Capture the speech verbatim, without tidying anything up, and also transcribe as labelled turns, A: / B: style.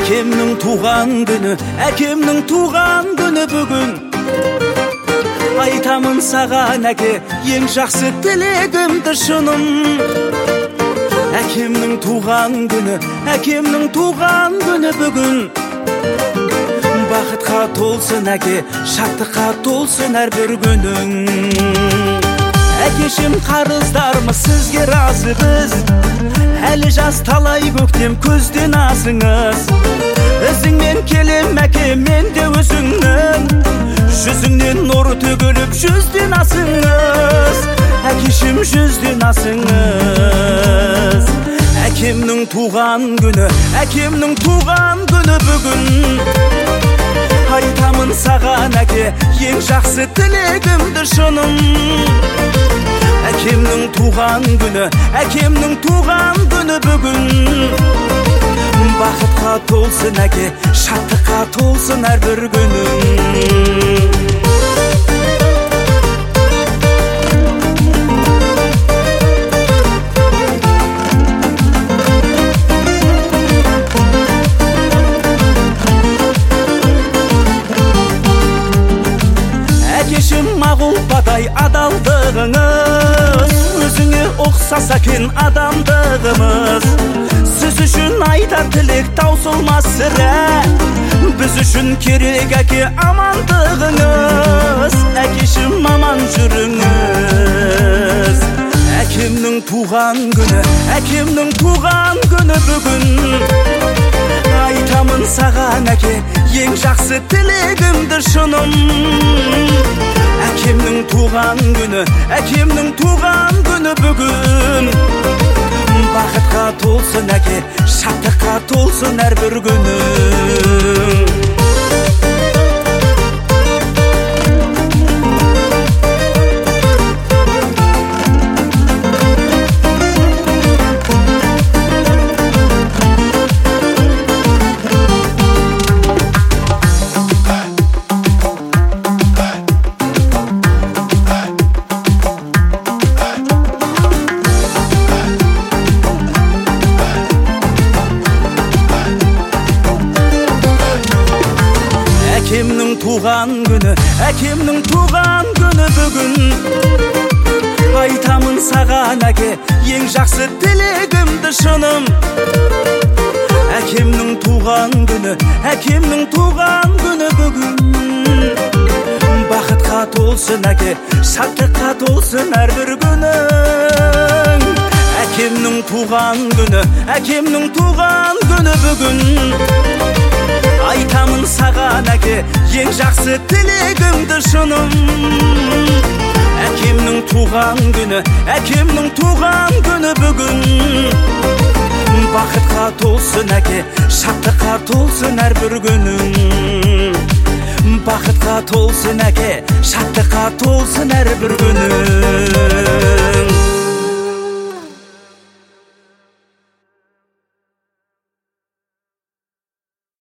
A: Әкемнің туған күні, әкемнің туған күні бүгін. Айтамын саған әке, ең жақсы тілегімді шыным. Әкемнің туған күні, әкемнің туған күні бүгін. Бақытқа толсын әке, шаттыққа толсын әрбір күнің. Әкешім қарыздармыз сізге разы біз, әлі жас талай көктем көзден асыңыз. Ізіңмен келем әке, мен де өзіңнің, жүзіңнен нұр төгіліп жүзден асыңыз. Әкешім жүзден асыңыз. Әкемнің туған күні, әкемнің туған күні бүгін. Айтамын саған әке, ең жақсы тілегімді шыным. Әкемнің туған күні, әкемнің туған күні бүгін. Бақытқа толсын әке, шаттыққа толсын әрбір күнің. Әкешім мағұлбадай адалдығыңыз, өзіңе ұқсас екен адамдығымыз. Сіз үшін айтар тілек таусылмас сірә, біз үшін керек әке амандығыңыз. Әкешім аман жүріңіз. Әкемнің туған күні, әкемнің туған күні бүгін. Айтамын саған әке, ең жақсы тілегімді шыным. Әкемнің туған күні, әкемнің туған күні бүгін. Бақытқа толсын әке, шаттыққа толсын әрбір күнің. Әкемнің туған күні, әкемнің туған күні бүгін. Айтамын саған әке, ең жақсы тілегімді шыным. Әкемнің туған күні, әкемнің туған күні бүгін. Бақытқа толсын әке, шаттыққа толсын әрбір күнің. Әкемнің туған күні, әкемнің туған күні бүгін. Айтамын саған әке, ең жақсы тілегімді шыным. Әкемнің туған күні, әкемнің туған күні бүгін. Бақытқа толсын әке, шаттыққа толсын әрбір күнің. Бақытқа толсын әке, шаттыққа толсын әрбір күнің.